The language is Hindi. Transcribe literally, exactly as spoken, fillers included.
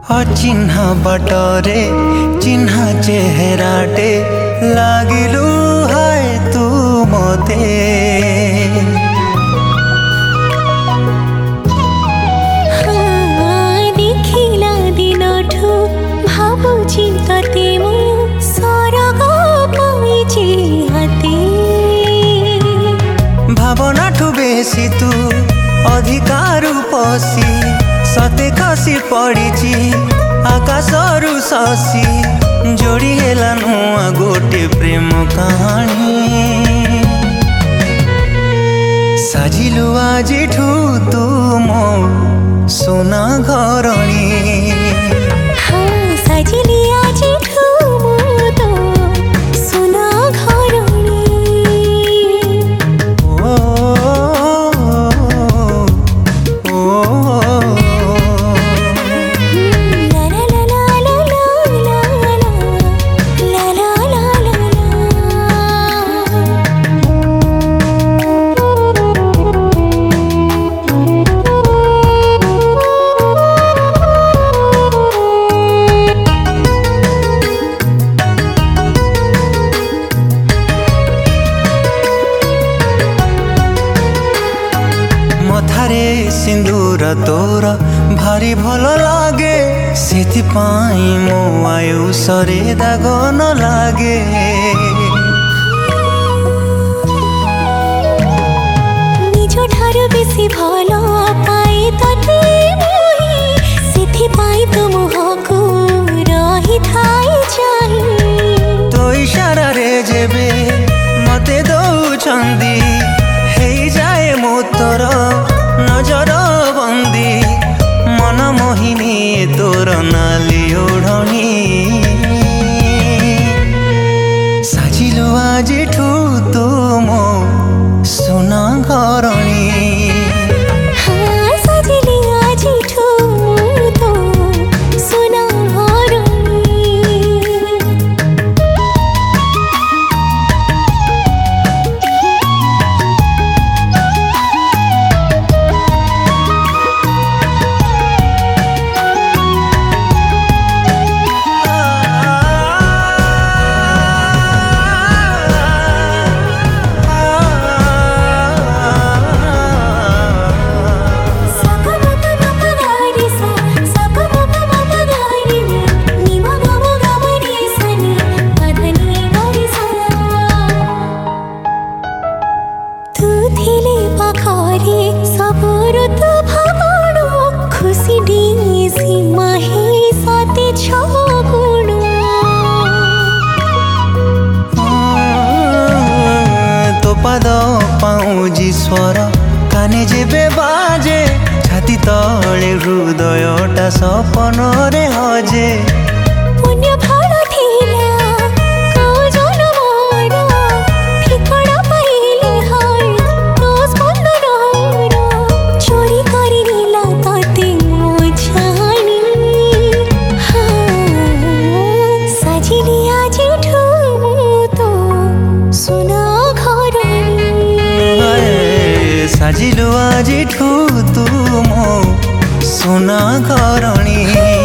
अचिन्हा बटरे चिन्हा चेहराटे लागिलु हाय तू मते देखिला दिनठु भाबुची तते मु सरग पाइछि हाते भावनाठु बेसी तू अधिकारु पसी सते खसी पड़ी आकाशरू शशि जोड़ी हेला नुआ गोटे प्रेम कहानी साजिलु आजिठु तू मो सोना घरणी हाँ साजिली आजिठु मो तो सोना घरणी ओ मथारे सिंदूर तोर भारी भल लागे सेथिपाई मो आयुषरे दाग न लागे निज ठारू बेसी भल पाए तते मोहि सेथिपाई तो मोहको रही थाई चाहि तो इशारा रे जेबे मते दौचंदी हेई जाए मोतर नजर बंदी मन मोहिनी तोर नाली ओढ़नी साजिलु आजिठु तू मो सोना घरणी हाँ साजिली आजिठु तो सोना घरणी खुशी डीसी माही साते छगुण तो पाद पाऊजी स्वर काने जेबे बाजे छाती तले हृदयटा सपन रे हजे पुण्य फल थिला को जनमर ठिकड़ा पाइले हाय रोज बंदर चोरी करी नीला तते मो जानी हाँ साजिली आजिठु तो सोना घरणी साजिलु आजिठु तू मो सोना घरणी।